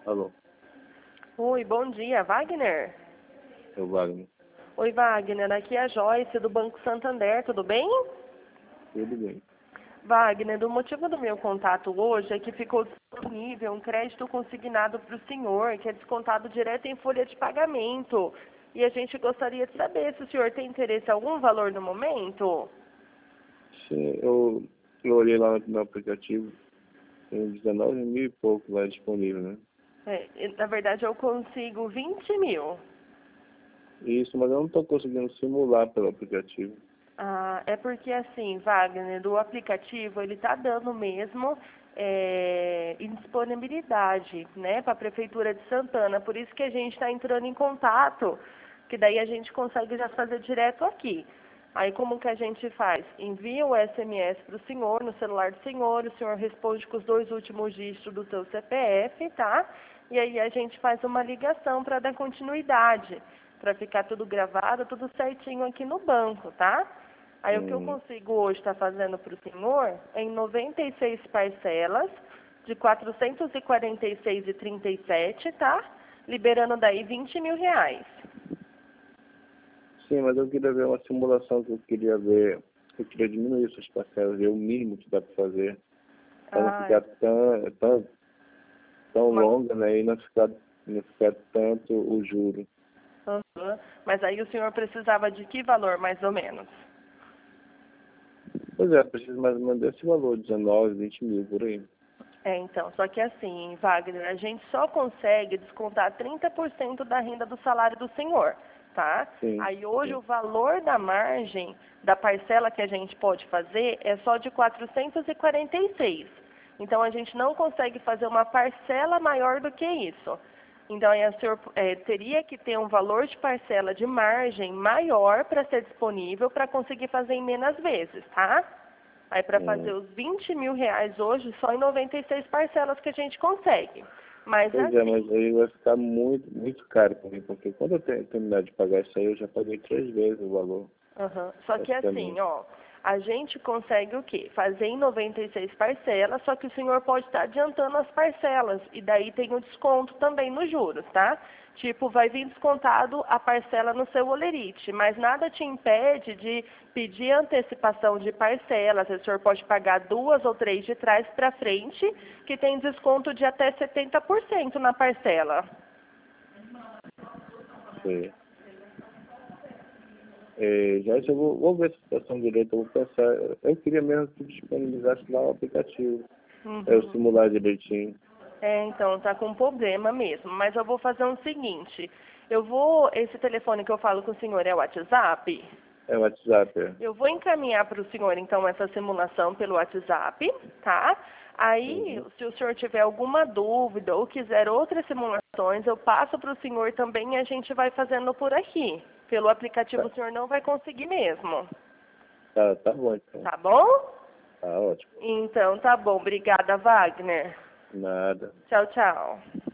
Alô, Oi, bom dia, Wagner? é o Wagner. Oi, Wagner, aqui é a Joyce do Banco Santander, tudo bem? Tudo bem. Wagner, o motivo do meu contato hoje é que ficou disponível um crédito consignado para o senhor, que é descontado direto em folha de pagamento. E a gente gostaria de saber se o senhor tem interesse em algum valor no momento. Sim, eu olhei lá no aplicativo, tem 19 mil e pouco lá disponível, né? Na verdade, eu consigo 20 mil. Isso, mas eu não estou conseguindo simular pelo aplicativo. Ah, é porque assim, Wagner, o aplicativo ele está dando mesmo indisponibilidade, né, para a Prefeitura de Santana. Por isso que a gente está entrando em contato, que daí a gente consegue já fazer direto aqui. Aí como que a gente faz? Envia o SMS para o senhor, no celular do senhor, o senhor responde com os 2 últimos dígitos do seu CPF, tá? E aí a gente faz uma ligação para dar continuidade, para ficar tudo gravado, tudo certinho aqui no banco, tá? Aí o que eu Hum, consigo hoje estar fazendo para o senhor é em 96 parcelas de 446,37, tá? Liberando daí 20 mil reais. sim, mas eu queria ver uma simulação que eu queria ver. Eu queria diminuir essas parcelas, ver o mínimo que dá para fazer, para não Ah, ficar tão uma, longa, né? E não ficar tanto o juro. aham. Mas aí o senhor precisava de que valor, mais ou menos? Pois é, preciso mais ou menos desse valor, 19, 20 mil por aí. Então, só que assim, Wagner, a gente só consegue descontar 30% da renda do salário do senhor, tá? Sim, Aí hoje sim. o valor da margem da parcela que a gente pode fazer é só de 446. Então a gente não consegue fazer uma parcela maior do que isso. Então aí o senhor teria que ter um valor de parcela de margem maior para ser disponível para conseguir fazer em menos vezes, tá? Aí para fazer Hum. os 20 mil reais hoje, só em 96 parcelas que a gente consegue. Mas Pois é, mas assim, aí vai ficar muito, muito caro para mim, porque quando eu terminar de pagar isso aí, eu já paguei 3 vezes o valor, só que assim, praticamente. ó, a gente consegue o quê? Fazer em 96 parcelas, só que o senhor pode estar adiantando as parcelas, e daí tem o desconto também nos juros, tá? Tipo, vai vir descontado a parcela no seu holerite, mas nada te impede de pedir antecipação de parcelas. O senhor pode pagar 2 ou 3 de trás para frente, que tem desconto de até 70% na parcela. Sim. Já isso eu vou ver a situação direito, eu vou pensar. Eu queria mesmo que disponibilizasse lá o aplicativo, eu Uhum. simular direitinho. Então, tá com problema mesmo. Mas eu vou fazer o seguinte. Esse telefone que eu falo com o senhor é o WhatsApp? É o WhatsApp, é. Eu vou encaminhar para o senhor, então, essa simulação pelo WhatsApp, tá? Aí, Uhum. se o senhor tiver alguma dúvida ou quiser outras simulações, eu passo para o senhor também e a gente vai fazendo por aqui. Pelo aplicativo Tá, o senhor não vai conseguir mesmo, tá bom então. tá bom? Tá ótimo. Então, tá bom. Obrigada, Wagner. Nada. Tchau, tchau.